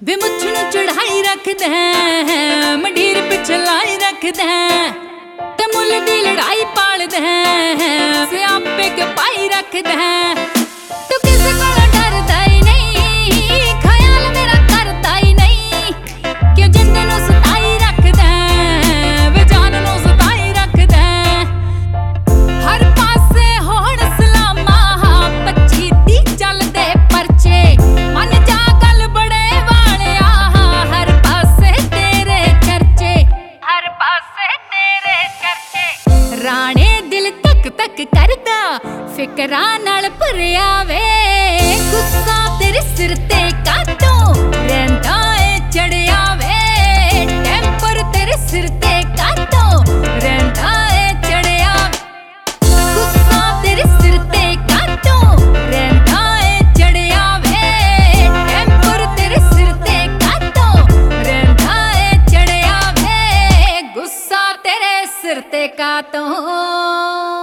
ਵੇ ਮੁੱਛ ਨੂੰ ਚੜਾਈ ਰੱਖਦਾ ਮੰਡੀਰ ਪਿੱਛੇ ਲਾਈ ਰੱਖਦਾ ਤੇ ਮੁੱਲ ਦੀ ਲੜਾਈ ਪਾਲਦਾ ਸਿਆਪੇ ਕੇ ਪਾਈ ਰੱਖਦਾ ਤੂੰ ਕਿਸੇ ਕੋਲੋਂ ਡਰਦਾ ਹੀ ਨਹੀਂ ਖਿਆਲ ਮੇਰਾ ਕਰਦਾ ਹੀ ਨਹੀਂ ਕਿ ਜਿੰਦ ਨੂੰ ਸਤਾਈ ਰੱਖਦਾ ਵੇ ਜਾਨ ਨੂੰ ਸਤਾਈ ਰੱਖਦਾ ਹਰ ਪਾਸੇ ਹੋਣ ਸਲਾਮਾਂ 25 30 ਚੱਲਦੇ ਪਰਚੇ ਮਨ ਜਾ ਗੱਲ ਬੜੇ ਵਾਲਿਆ ਹਰ ਪਾਸੇ ਤੇਰੇ ਚਰਚੇ ਹਰ ਪਾਸੇ ਤੇਰੇ ਚਰਚੇ ਰਾਣੇ ਦਿਲ ਤੱਕ ਤੱਕ ਕਰਦਾ ਫਿਕਰਾਂ ਨਾਲ ਭਰਿਆ ਵੇ ਗੁੱਸਾ ਤੇਰੇ ਸਿਰ ਤੇ ਕਾਤੋਂ ਰਹਿੰਦਾ ਏ ਚੜਿਆ ਵੇ ਟੈਂਪਰ ਤੇਰੇ ਸਿਰ ਤੇ ਕਾਤੋਂ ਰਹਿੰਦਾ ਏ ਚੜਿਆ ਗੁੱਸਾ ਤੇਰੇ ਸਿਰ ਤੇ ਕਾਤੋਂ ਰਹਿੰਦਾ ਏ ਚੜਿਆ ਵੇ ਟੈਂਪਰ ਤੇਰੇ ਸਿਰ ਤੇ ਕਾਤੋਂ ਰਹਿੰਦਾ ਏ ਚੜਿਆ ਵੇ ਗੁੱਸਾ ਤੇਰੇ ਸਿਰ ਤੇ ਕਾਤੋਂ